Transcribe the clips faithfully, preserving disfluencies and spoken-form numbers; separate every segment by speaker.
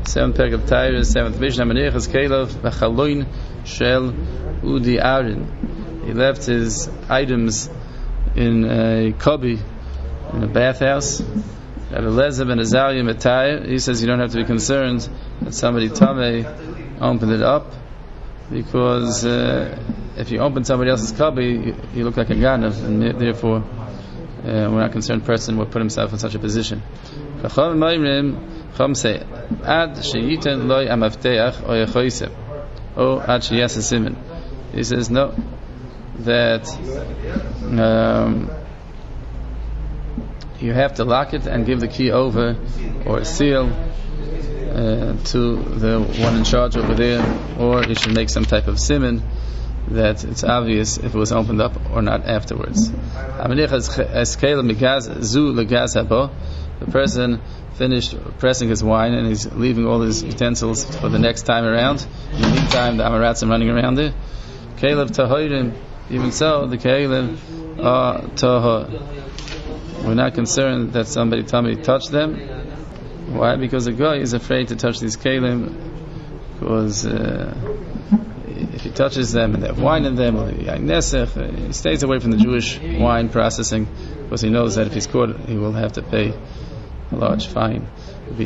Speaker 1: seventh Perek of Torah, seventh Mishnah. Manichas Kelev v'chaloin shel udi arin. He left his items in a cubby in a bathhouse. Rabbi Eliezer ben Azariah Matayr, he says you don't have to be concerned that somebody tamei opened it up, because uh, if you open somebody else's cubby, you, you look like a ganav, and therefore uh, we're not concerned person will put himself in such a position. Chum say, ad sheyiten loy amavteach o yechoisem, o ad sheyasa simen. He says no, that um, you have to lock it and give the key over or a seal uh, to the one in charge over there, or you should make some type of siman that it's obvious if it was opened up or not afterwards. The person finished pressing his wine and he's leaving all his utensils for the next time around. In the meantime, the Amaratzim running around there. Kelev tahorim, even so, the Kelev are tahor. We're not concerned that somebody somebody touched them. Why? Because the guy is afraid to touch these kelim, because uh, if he touches them and they have wine in them, or he stays away from the Jewish wine processing, because he knows that if he's caught, he will have to pay a large fine. The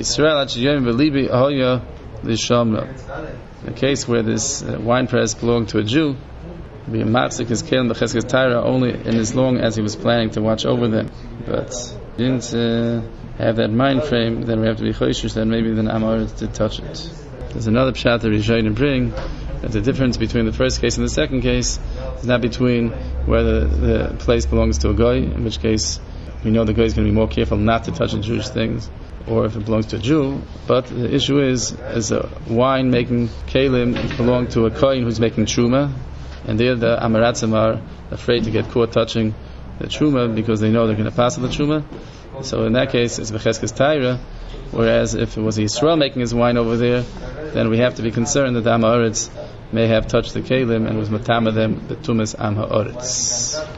Speaker 1: case where this uh, wine press belonged to a Jew, be a matzik his kelim b'cheskes Torah only in as long as he was planning to watch over them, but he didn't uh, have that mind frame. Then we have to be choishish that maybe the Amoritz did touch it. There's another pshat that Rishonim bring, that the difference between the first case and the second case is not between whether the place belongs to a guy, in which case we know the guy is going to be more careful not to touch the Jewish things, or if it belongs to a Jew. But the issue is, is a wine making kelim belong to a kohen who's making truma, and there the Amaratzim are afraid to get caught touching the truma because they know they're going to pass the truma. So in that case, it's b'cheskes Torah. Whereas if it was Yisrael making his wine over there, then we have to be concerned that the Am Haaretz may have touched the kelim and was matama them the tumas Am Haaretz.